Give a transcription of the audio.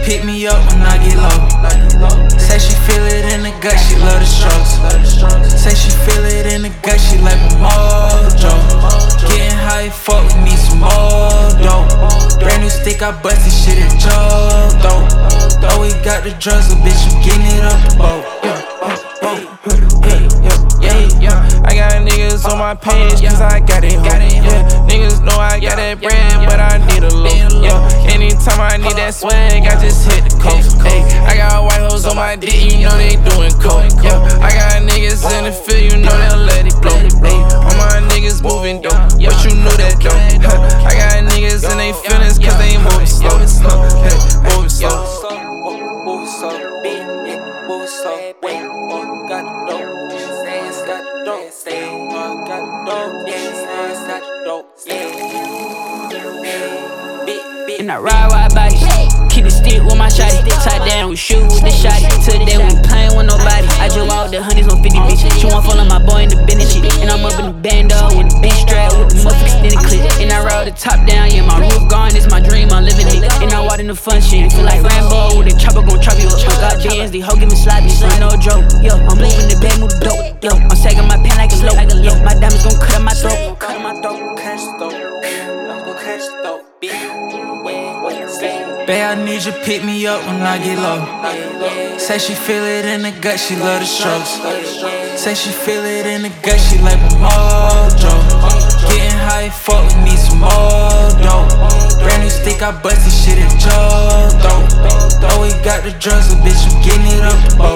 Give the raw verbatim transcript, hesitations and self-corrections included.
pick me up when I get low. Say she feel it in the gut, she love the strokes. Say she feel it in the gut, she like my mojo. Getting high, fuck, we need some more dough. Brand new stick, I bust this shit at Joe, though. Oh, we got the drugs, so bitch, you getting it up the boat. I got niggas on my page, cause I got it, got it, yeah. Niggas know I got that bread, but I need a loaf, yeah. Anytime I need that swag, I just hit the coast, ayy. I got white hoes on my dick, you know they doing coke, yeah. I got niggas in the field, you know they'll let it blow, ayy. All my niggas moving dope, but you knew that though. I got niggas in they feelings, cause they moving slow, moving slow, moving slow. Move slow, beat it, move slow, wait, got the dope. Got the dope, stay. Got the dope, yeah. Got the dope, stay. And I ride, ride bodies. Keep the stick with my shotty. Side down, we shoot with the shotty. Today we ain't playing with nobody. I just walked the hundreds on fifty bitches. She want follow my boy in the business shit. And I'm up in the band dog with the big strap with the motherfucking extended clip. And I ride the top down, yeah, my roof gone. It's my dream, I'm living it. And I walk in the fun shit. Feel like Rambo with the chopper gon' chop you up. I got bands, the hoe give me sloppy. Son, no joke. Yo, I'm moving the bag, move the dope. Yo, I'm sagging my pen like a slope. Yo, my diamonds gon' cut up my throat. Cut up my throat, catch the throat. Go catch the throat, bitch. Babe, I need you to pick me up when I get low. Say she feel it in the gut, she love the strokes. Say she feel it in the gut, she like my mojo. Getting high, fuck, we need some more dough. Brand new stick, I bust this shit at Joe, though. Oh, we got the drugs, so bitch, you getting it up the boat.